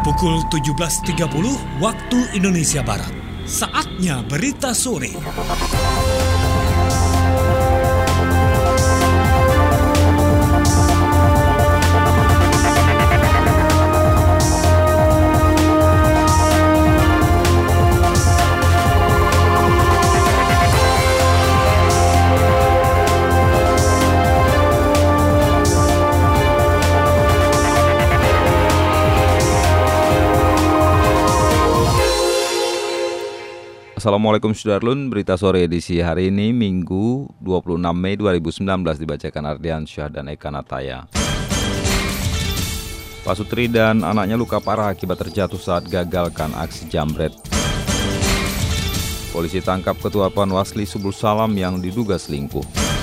Pukul 17.30 waktu Indonesia Barat. Saatnya berita sore. Assalamualaikum Sudarlun, berita sore edisi hari ini Minggu 26 Mei 2019 dibacakan Ardian Syah dan Eka Nataya. Pak Sutri dan anaknya luka parah akibat terjatuh saat gagalkan aksi jambret. Polisi tangkap Ketua Panwasli Subul Salam yang diduga selingkuh.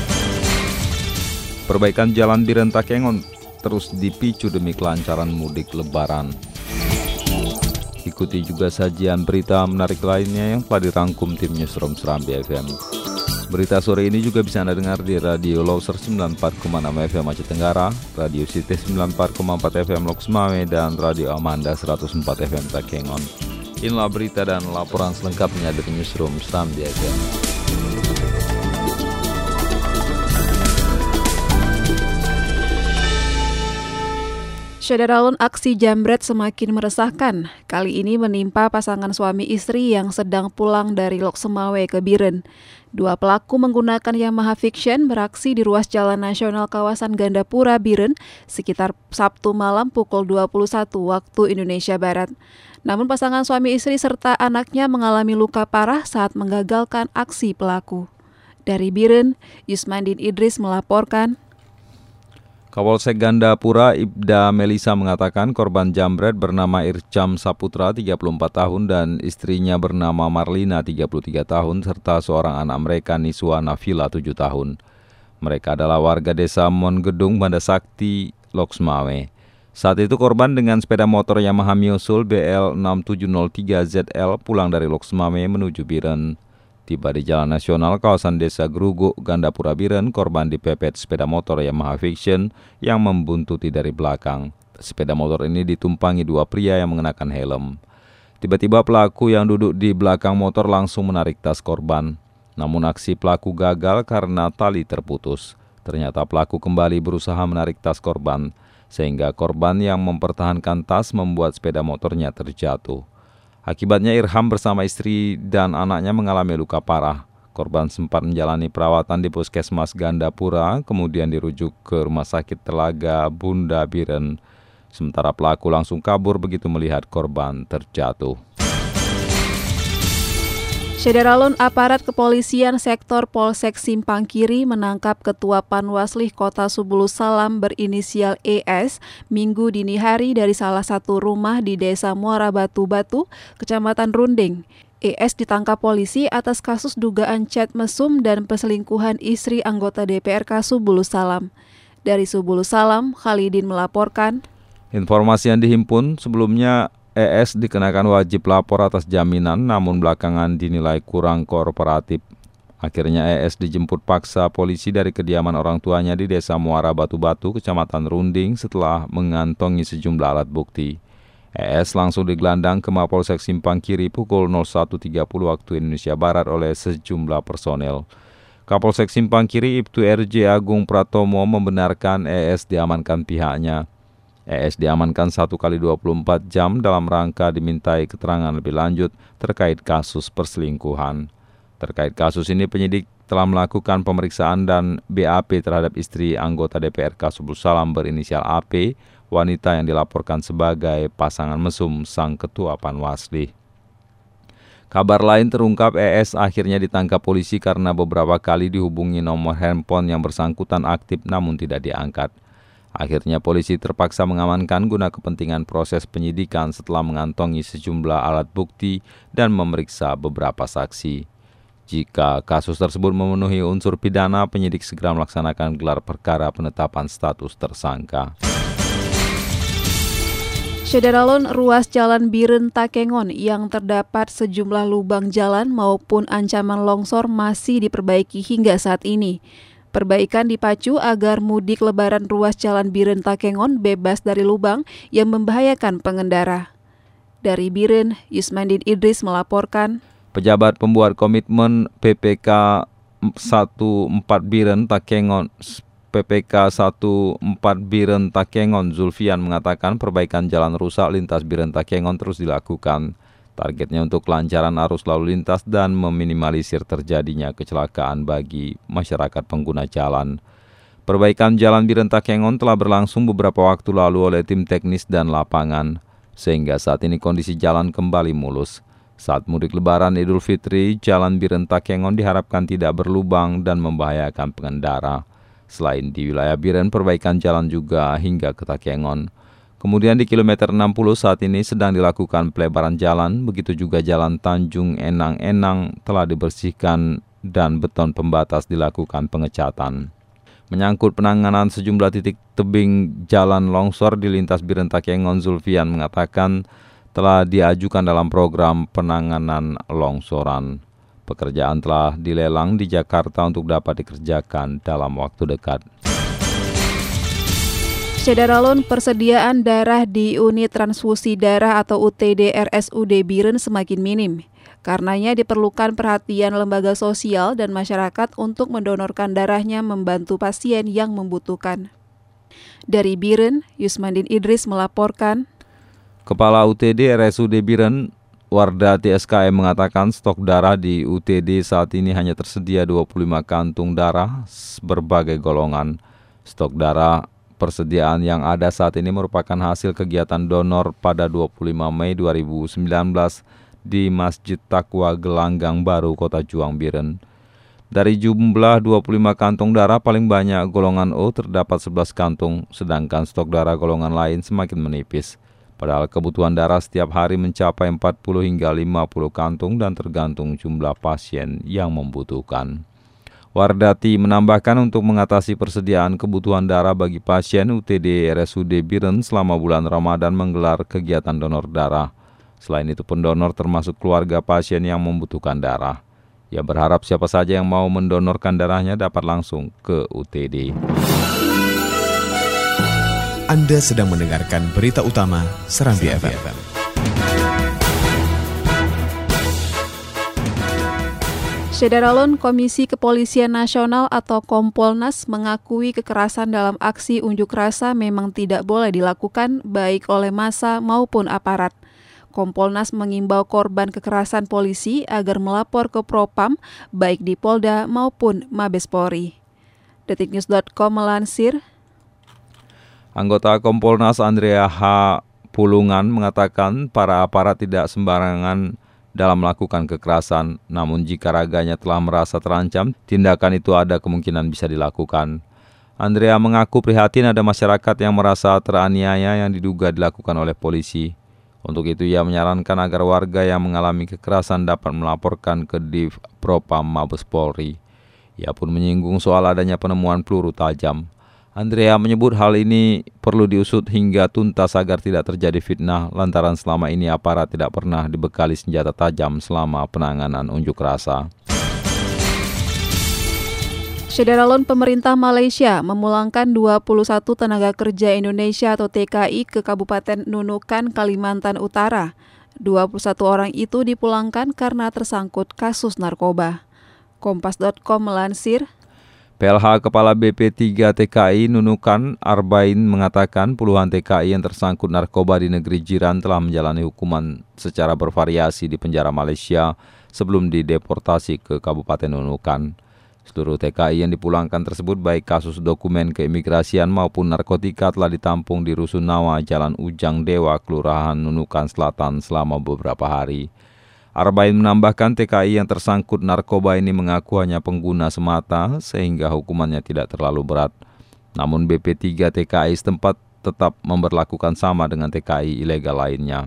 Perbaikan jalan Biren Takengon terus dipicu demi kelancaran mudik Lebaran. Ikuti juga sajian berita menarik lainnya yang telah dirangkum tim Newsroom Serambi FM. Berita sore ini juga bisa Anda dengar di Radio Loser 94,6 FM Aceh Tenggara, Radio City 94,4 FM Lok Semawe, dan Radio Amanda 104 FM Takengon. Inilah berita dan laporan selengkapnya dari Newsroom Serambi FM. Saudara, aksi jambret semakin meresahkan. Kali ini menimpa pasangan suami istri yang sedang pulang dari Lok Semawe ke Biren. Dua pelaku menggunakan Yamaha Fiction beraksi di ruas Jalan Nasional kawasan Gandapura, Biren, sekitar Sabtu malam pukul 21 waktu Indonesia Barat. Namun pasangan suami istri serta anaknya mengalami luka parah saat menggagalkan aksi pelaku. Dari Biren, Yusmandin Idris melaporkan. Kapolsek Gandapura Ibda Melisa mengatakan korban jambret bernama Ircam Saputra 34 tahun dan istrinya bernama Marlina 33 tahun serta seorang anak mereka Niswa Nafila 7 tahun. Mereka adalah warga desa Mongedung, Banda Sakti, Lok Semawe. Saat itu korban dengan sepeda motor Yamaha Miosul BL 6703ZL pulang dari Lok Semawe menuju Biren. Tiba di Jalan Nasional kawasan Desa Gruguk, Gandapura Biren, korban dipepet sepeda motor Yamaha Fiction yang membuntuti dari belakang. Sepeda motor ini ditumpangi dua pria yang mengenakan helm. Tiba-tiba pelaku yang duduk di belakang motor langsung menarik tas korban. Namun aksi pelaku gagal karena tali terputus. Ternyata pelaku kembali berusaha menarik tas korban, sehingga korban yang mempertahankan tas membuat sepeda motornya terjatuh. Akibatnya Irham bersama istri dan anaknya mengalami luka parah. Korban sempat menjalani perawatan di Puskesmas Gandapura, kemudian dirujuk ke Rumah Sakit Telaga Bunda Biren. Sementara pelaku langsung kabur begitu melihat korban terjatuh. Saudara, aparat kepolisian sektor Polsek Simpang Kiri menangkap Ketua Panwasli Kota Subul Salam berinisial ES Minggu dini hari dari salah satu rumah di Desa Muara Batu-Batu, Kecamatan Runding. ES ditangkap polisi atas kasus dugaan chat mesum dan perselingkuhan istri anggota DPRK Subul Salam. Dari Subul Salam, Khalidin melaporkan. Informasi yang dihimpun sebelumnya ES dikenakan wajib lapor atas jaminan namun belakangan dinilai kurang kooperatif. Akhirnya ES dijemput paksa polisi dari kediaman orang tuanya di Desa Muara Batu-Batu, Kecamatan Runding setelah mengantongi sejumlah alat bukti. ES langsung digelandang ke Mapolsek Simpang Kiri pukul 01.30 waktu Indonesia Barat oleh sejumlah personel. Kapolsek Simpang Kiri Ibtu RJ Agung Pratomo membenarkan ES diamankan pihaknya. ES diamankan 1x24 jam dalam rangka dimintai keterangan lebih lanjut terkait kasus perselingkuhan. Terkait kasus ini penyidik telah melakukan pemeriksaan dan BAP terhadap istri anggota DPRK Subul Salam berinisial AP, wanita yang dilaporkan sebagai pasangan mesum sang ketua Panwasli. Kabar lain terungkap ES akhirnya ditangkap polisi karena beberapa kali dihubungi nomor handphone yang bersangkutan aktif namun tidak diangkat. Akhirnya polisi terpaksa mengamankan guna kepentingan proses penyidikan setelah mengantongi sejumlah alat bukti dan memeriksa beberapa saksi. Jika kasus tersebut memenuhi unsur pidana, penyidik segera melaksanakan gelar perkara penetapan status tersangka. Saudara, ruas jalan Biren Takengon yang terdapat sejumlah lubang jalan maupun ancaman longsor masih diperbaiki hingga saat ini. Perbaikan dipacu agar mudik lebaran ruas jalan Biren Takengon bebas dari lubang yang membahayakan pengendara. Dari Biren, Yusmandin Idris melaporkan. Pejabat pembuat komitmen PPK 14 Biren Takengon Zulfian mengatakan perbaikan jalan rusak lintas Biren Takengon terus dilakukan. Targetnya untuk kelancaran arus lalu lintas dan meminimalisir terjadinya kecelakaan bagi masyarakat pengguna jalan. Perbaikan jalan Biren Takengon telah berlangsung beberapa waktu lalu oleh tim teknis dan lapangan, sehingga saat ini kondisi jalan kembali mulus. Saat mudik lebaran Idul Fitri, jalan Biren Takengon diharapkan tidak berlubang dan membahayakan pengendara. Selain di wilayah Biren, perbaikan jalan juga hingga ke Takengon. Kemudian di kilometer 60 saat ini sedang dilakukan pelebaran jalan, begitu juga jalan Tanjung Enang-Enang telah dibersihkan dan beton pembatas dilakukan pengecatan. Menyangkut penanganan sejumlah titik tebing jalan longsor di lintas Biren Takengon, Zulfian mengatakan telah diajukan dalam program penanganan longsoran. Pekerjaan telah dilelang di Jakarta untuk dapat dikerjakan dalam waktu dekat. Saudara, persediaan darah di unit transfusi darah atau UTD RSUD Biren semakin minim. Karenanya diperlukan perhatian lembaga sosial dan masyarakat untuk mendonorkan darahnya membantu pasien yang membutuhkan. Dari Biren, Yusmandin Idris melaporkan. Kepala UTD RSUD Biren, Wardati SKM mengatakan stok darah di UTD saat ini hanya tersedia 25 kantung darah berbagai golongan. Stok darah persediaan yang ada saat ini merupakan hasil kegiatan donor pada 25 Mei 2019 di Masjid Taqwa Gelanggang Baru, Kota Juang, Biren. Dari jumlah 25 kantong darah, paling banyak golongan O terdapat 11 kantung, sedangkan stok darah golongan lain semakin menipis. Padahal kebutuhan darah setiap hari mencapai 40 hingga 50 kantung dan tergantung jumlah pasien yang membutuhkan. Wardati menambahkan untuk mengatasi persediaan kebutuhan darah bagi pasien, UTD RSUD Biren selama bulan Ramadan menggelar kegiatan donor darah. Selain itu, pendonor termasuk keluarga pasien yang membutuhkan darah. Ia berharap siapa saja yang mau mendonorkan darahnya dapat langsung ke UTD. Anda sedang mendengarkan berita utama Serambi FM. Saudara, Komisi Kepolisian Nasional atau Kompolnas mengakui kekerasan dalam aksi unjuk rasa memang tidak boleh dilakukan baik oleh massa maupun aparat. Kompolnas mengimbau korban kekerasan polisi agar melapor ke Propam baik di Polda maupun Mabes Polri. Detiknews.com melansir. Anggota Kompolnas Andrea H. Pulungan mengatakan para aparat tidak sembarangan dalam melakukan kekerasan, namun jika raganya telah merasa terancam, tindakan itu ada kemungkinan bisa dilakukan. Andrea mengaku prihatin ada masyarakat yang merasa teraniaya yang diduga dilakukan oleh polisi. Untuk itu ia menyarankan agar warga yang mengalami kekerasan dapat melaporkan ke Div Propam Mabes Polri. Ia pun menyinggung soal adanya penemuan peluru tajam. Andrea menyebut hal ini perlu diusut hingga tuntas agar tidak terjadi fitnah lantaran selama ini aparat tidak pernah dibekali senjata tajam selama penanganan unjuk rasa. Saudara, pemerintah Malaysia memulangkan 21 tenaga kerja Indonesia atau TKI ke Kabupaten Nunukan, Kalimantan Utara. 21 orang itu dipulangkan karena tersangkut kasus narkoba. Kompas.com melansir. PLH Kepala BP3 TKI Nunukan Arbain mengatakan puluhan TKI yang tersangkut narkoba di negeri jiran telah menjalani hukuman secara bervariasi di penjara Malaysia sebelum dideportasi ke Kabupaten Nunukan. Seluruh TKI yang dipulangkan tersebut baik kasus dokumen keimigrasian maupun narkotika telah ditampung di Rusunawa, Jalan Ujang Dewa, Kelurahan Nunukan Selatan selama beberapa hari. Arbain menambahkan TKI yang tersangkut narkoba ini mengaku hanya pengguna semata sehingga hukumannya tidak terlalu berat. Namun BP3 TKI setempat tetap memberlakukan sama dengan TKI ilegal lainnya.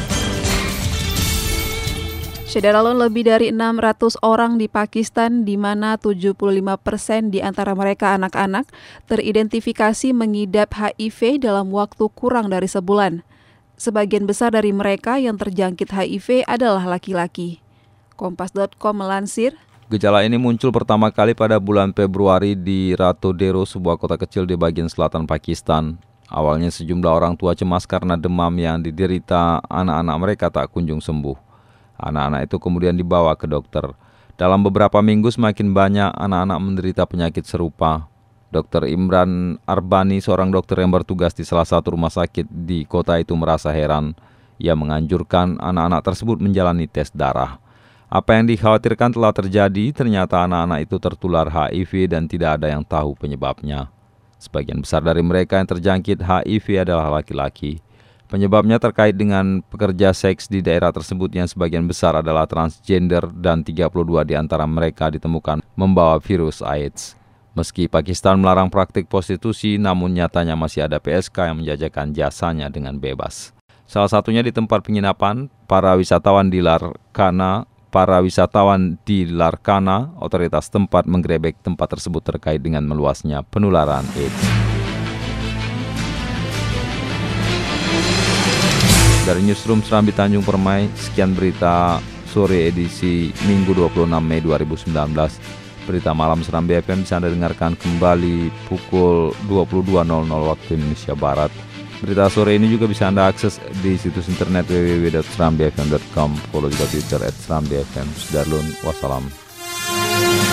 Saudara, lebih dari 600 orang di Pakistan di mana 75% di antara mereka anak-anak teridentifikasi mengidap HIV dalam waktu kurang dari sebulan. Sebagian besar dari mereka yang terjangkit HIV adalah laki-laki. Kompas.com melansir. Gejala ini muncul pertama kali pada bulan Februari di Ratodero, sebuah kota kecil di bagian selatan Pakistan. Awalnya sejumlah orang tua cemas karena demam yang diderita anak-anak mereka tak kunjung sembuh. Anak-anak itu kemudian dibawa ke dokter. Dalam beberapa minggu semakin banyak anak-anak menderita penyakit serupa. Dr. Imran Arbani, seorang dokter yang bertugas di salah satu rumah sakit di kota itu merasa heran. Ia menganjurkan anak-anak tersebut menjalani tes darah. Apa yang dikhawatirkan telah terjadi, ternyata anak-anak itu tertular HIV dan tidak ada yang tahu penyebabnya. Sebagian besar dari mereka yang terjangkit HIV adalah laki-laki. Penyebabnya terkait dengan pekerja seks di daerah tersebut yang sebagian besar adalah transgender dan 32 di antara mereka ditemukan membawa virus AIDS. Meski Pakistan melarang praktik prostitusi, namun nyatanya masih ada PSK yang menjajakan jasanya dengan bebas. Salah satunya di tempat penginapan para wisatawan di Larkana. Otoritas tempat menggerebek tempat tersebut terkait dengan meluasnya penularan AIDS. Dari Newsroom Serambi Tanjung Permai, sekian berita sore edisi Minggu 26 Mei 2019. Berita malam Serambi FM bisa Anda dengarkan kembali pukul 22.00 waktu Indonesia Barat. Berita sore ini juga bisa Anda akses di situs internet www.serambifm.com. Follow juga Twitter @serambifm. Sudarlun, wassalam.